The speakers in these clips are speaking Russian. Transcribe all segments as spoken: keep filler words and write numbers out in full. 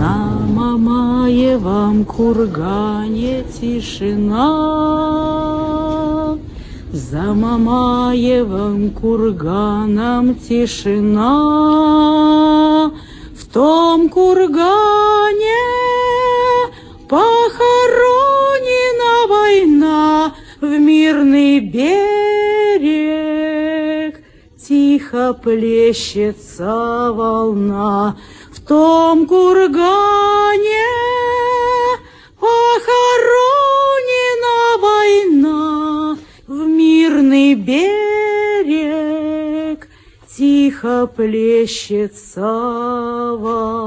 На Мамаевом кургане тишина, за Мамаевым курганом тишина. В том кургане похоронена война, в мирный берег тихо плещется волна. В том кургане похоронена война, в мирный берег тихо плещется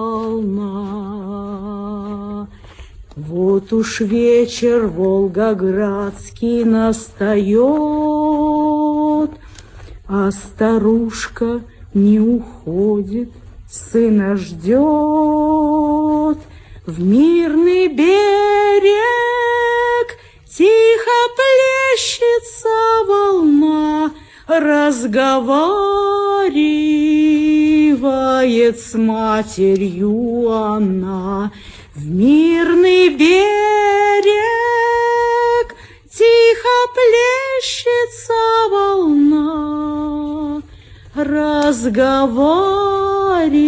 волна. Вот уж вечер волгоградский настает, а старушка не уходит, сына ждет. В мирный берег тихо плещется волна, разговаривает с матерью она. В мирный берег тихо плещется волна,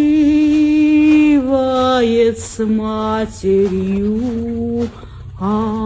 разговаривает с матерью она.